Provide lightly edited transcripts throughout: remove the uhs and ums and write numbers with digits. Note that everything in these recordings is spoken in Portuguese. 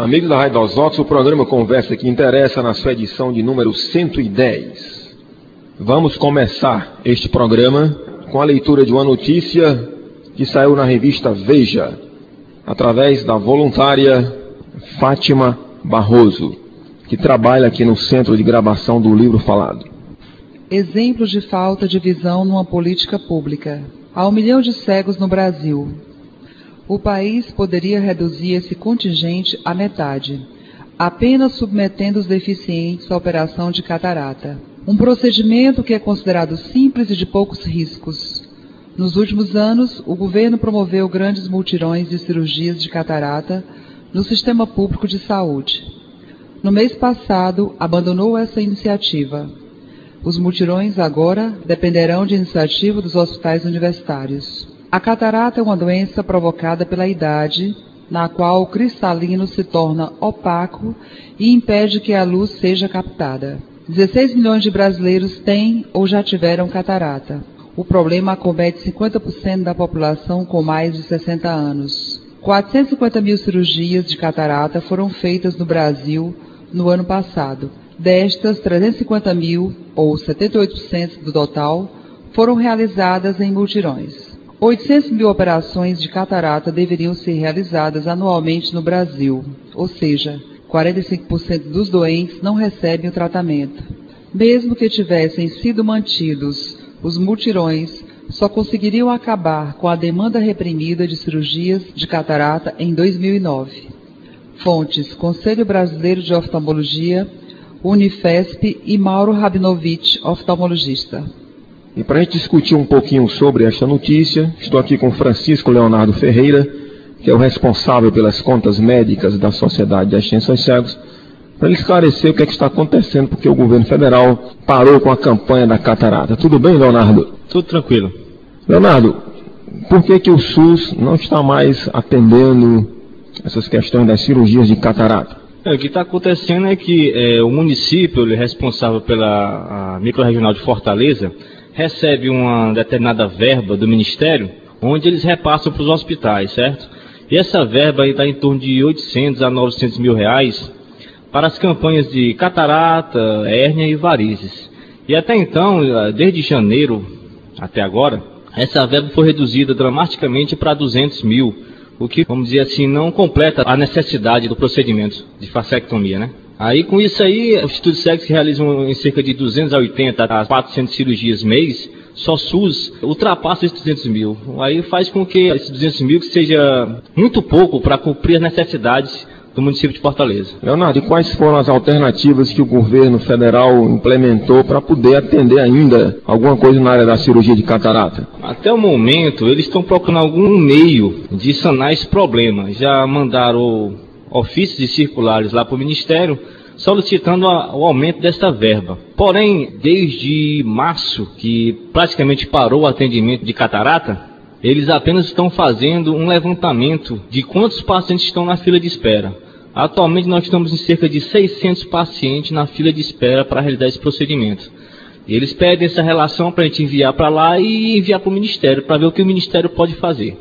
Amigos da Rádio Osópolis, o programa Conversa que Interessa na sua edição de número 110. Vamos começar este programa com a leitura de uma notícia que saiu na revista Veja, através da voluntária Fátima Barroso, que trabalha aqui no Centro de Gravação do Livro Falado. Exemplos de falta de visão numa política pública. Há 1 milhão de cegos no Brasil. O país poderia reduzir esse contingente à metade, apenas submetendo os deficientes à operação de catarata. Um procedimento que é considerado simples e de poucos riscos. Nos últimos anos, o governo promoveu grandes mutirões de cirurgias de catarata no sistema público de saúde. No mês passado, abandonou essa iniciativa. Os mutirões agora dependerão de iniciativa dos hospitais universitários. A catarata é uma doença provocada pela idade, na qual o cristalino se torna opaco e impede que a luz seja captada. 16 milhões de brasileiros têm ou já tiveram catarata. O problema acomete 50% da população com mais de 60 anos. 450 mil cirurgias de catarata foram feitas no Brasil no ano passado. Destas, 350 mil, ou 78% do total, foram realizadas em mutirões. 800 mil operações de catarata deveriam ser realizadas anualmente no Brasil, ou seja, 45% dos doentes não recebem o tratamento. Mesmo que tivessem sido mantidos os mutirões, só conseguiriam acabar com a demanda reprimida de cirurgias de catarata em 2009. Fontes: Conselho Brasileiro de Oftalmologia, Unifesp e Mauro Rabinovich, oftalmologista. E para a gente discutir um pouquinho sobre esta notícia, estou aqui com Francisco Leonardo Ferreira, que é o responsável pelas contas médicas da Sociedade de Assistência aos Cegos, para ele esclarecer o que é que está acontecendo, porque o governo federal parou com a campanha da catarata. Tudo bem, Leonardo? Tudo tranquilo. Leonardo, por que o SUS não está mais atendendo essas questões das cirurgias de catarata? O que está acontecendo é que o município, ele é responsável pela microrregional de Fortaleza, recebe uma determinada verba do Ministério, onde eles repassam para os hospitais, certo? E essa verba está em torno de 800 a 900 mil reais para as campanhas de catarata, hérnia e varizes. E até então, desde janeiro até agora, essa verba foi reduzida dramaticamente para 200 mil, o que, vamos dizer assim, não completa a necessidade do procedimento de fasectomia, né? Aí, com isso aí, os Institutos Cegos que realizam em cerca de 280 a 400 cirurgias mês, só SUS ultrapassa esses 200 mil. Aí faz com que esses 200 mil que seja muito pouco para cumprir as necessidades do município de Fortaleza. Leonardo, e quais foram as alternativas que o governo federal implementou para poder atender ainda alguma coisa na área da cirurgia de catarata? Até o momento, eles estão procurando algum meio de sanar esse problema. Já mandaram ofícios e circulares lá para o Ministério, solicitando o aumento desta verba. Porém, desde março, que praticamente parou o atendimento de catarata, eles apenas estão fazendo um levantamento de quantos pacientes estão na fila de espera. Atualmente nós estamos em cerca de 600 pacientes na fila de espera para realizar esse procedimento. Eles pedem essa relação para a gente enviar para lá e enviar para o Ministério, para ver o que o Ministério pode fazer.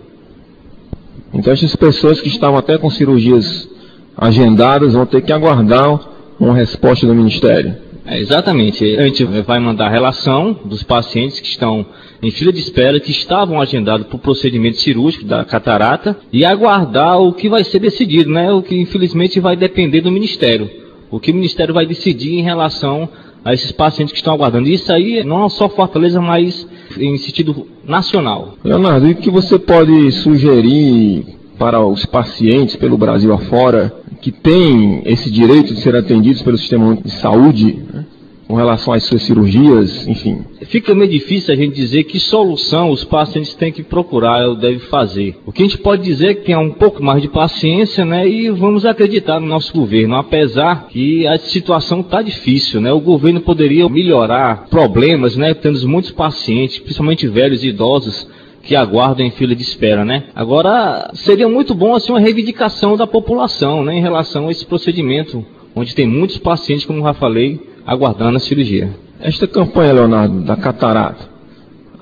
Então essas pessoas que estavam até com cirurgias agendadas vão ter que aguardar uma resposta do Ministério. Exatamente. A gente vai mandar a relação dos pacientes que estão em fila de espera, que estavam agendados para o procedimento cirúrgico da catarata, e aguardar o que vai ser decidido, né? O que infelizmente vai depender do Ministério. O que o Ministério vai decidir em relação a esses pacientes que estão aguardando. Isso aí não é só Fortaleza, mas em sentido nacional. Leonardo, e o que você pode sugerir para os pacientes pelo Brasil afora que têm esse direito de ser atendidos pelo sistema de saúde, né, com relação às suas cirurgias, enfim? Fica meio difícil a gente dizer que solução os pacientes têm que procurar ou devem fazer. O que a gente pode dizer é que tem um pouco mais de paciência, né, e vamos acreditar no nosso governo, apesar que a situação está difícil, né? O governo poderia melhorar problemas, né, tendo muitos pacientes, principalmente velhos e idosos, que aguardam em fila de espera, né? Agora, seria muito bom assim uma reivindicação da população, né, em relação a esse procedimento, onde tem muitos pacientes, como já falei, aguardando a cirurgia. Esta campanha, Leonardo, da catarata,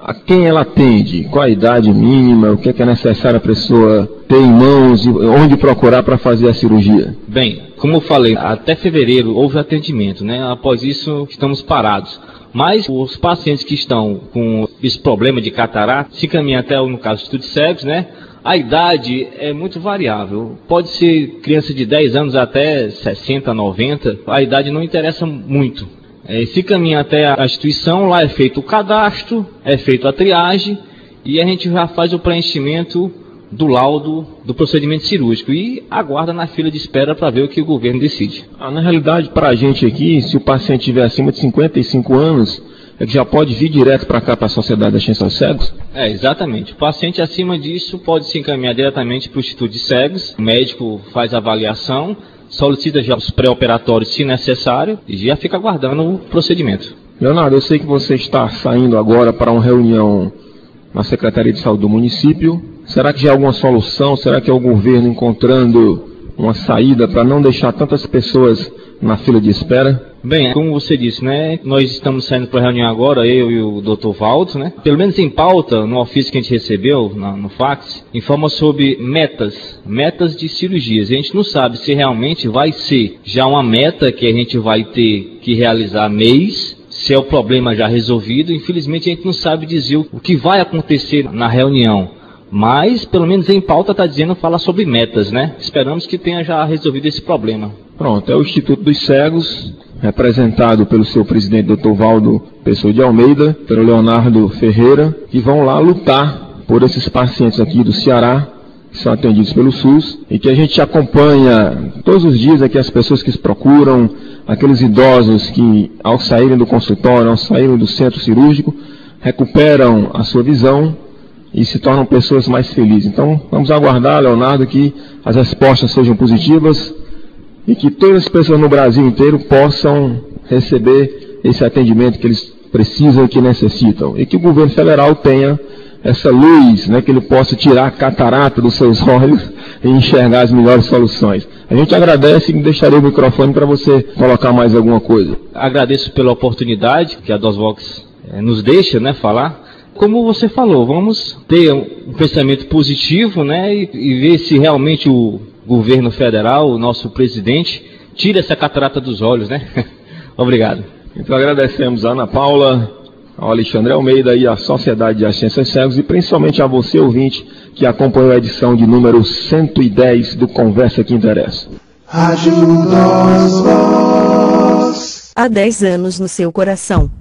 a quem ela atende? Qual a idade mínima? O que é necessário a pessoa ter em mãos? Onde procurar para fazer a cirurgia? Bem, como eu falei, até fevereiro houve atendimento, né? Após isso estamos parados. Mas os pacientes que estão com esse problema de catarata se encaminham até, no caso, estudo de cegos, né? A idade é muito variável. Pode ser criança de 10 anos até 60, 90. A idade não interessa muito. Se caminha até a instituição, lá é feito o cadastro, é feito a triagem e a gente já faz o preenchimento do laudo do procedimento cirúrgico e aguarda na fila de espera para ver o que o governo decide. Na realidade, para a gente aqui, se o paciente tiver acima de 55 anos, é que já pode vir direto para cá, para a Sociedade da Ciência aos Cegos? Exatamente. O paciente acima disso pode se encaminhar diretamente para o Instituto de Cegos, o médico faz a avaliação, solicita já os pré-operatórios se necessário e já fica aguardando o procedimento. Leonardo, eu sei que você está saindo agora para uma reunião na Secretaria de Saúde do município. Será que já há alguma solução? Será que é o governo encontrando uma saída para não deixar tantas pessoas na fila de espera? Bem, como você disse, né? Nós estamos saindo para a reunião agora, eu e o Dr. Valdo, né? Pelo menos em pauta, no ofício que a gente recebeu, no fax, informa sobre metas de cirurgias. A gente não sabe se realmente vai ser já uma meta que a gente vai ter que realizar mês, se é o problema já resolvido. Infelizmente a gente não sabe dizer o que vai acontecer na reunião. Mas, pelo menos em pauta, está dizendo, fala sobre metas, né? Esperamos que tenha já resolvido esse problema. Pronto, é o Instituto dos Cegos, representado pelo seu presidente, Dr. Valdo Pessoa de Almeida, pelo Leonardo Ferreira, que vão lá lutar por esses pacientes aqui do Ceará, que são atendidos pelo SUS, e que a gente acompanha todos os dias aqui as pessoas que se procuram, aqueles idosos que, ao saírem do consultório, ao saírem do centro cirúrgico, recuperam a sua visão e se tornam pessoas mais felizes. Então, vamos aguardar, Leonardo, que as respostas sejam positivas e que todas as pessoas no Brasil inteiro possam receber esse atendimento que eles precisam e que necessitam. E que o governo federal tenha essa luz, né, que ele possa tirar a catarata dos seus olhos e enxergar as melhores soluções. A gente agradece e deixarei o microfone para você colocar mais alguma coisa. Agradeço pela oportunidade que a DOSVOX nos deixa, né, falar. Como você falou, vamos ter um pensamento positivo, né, e ver se realmente o governo federal, o nosso presidente, tira essa catarata dos olhos, né? Obrigado. Então agradecemos a Ana Paula, ao Alexandre Almeida e à Sociedade de Ciência aos Cegos e principalmente a você, ouvinte, que acompanhou a edição de número 110 do Conversa que Interessa. Há 10 anos no seu coração.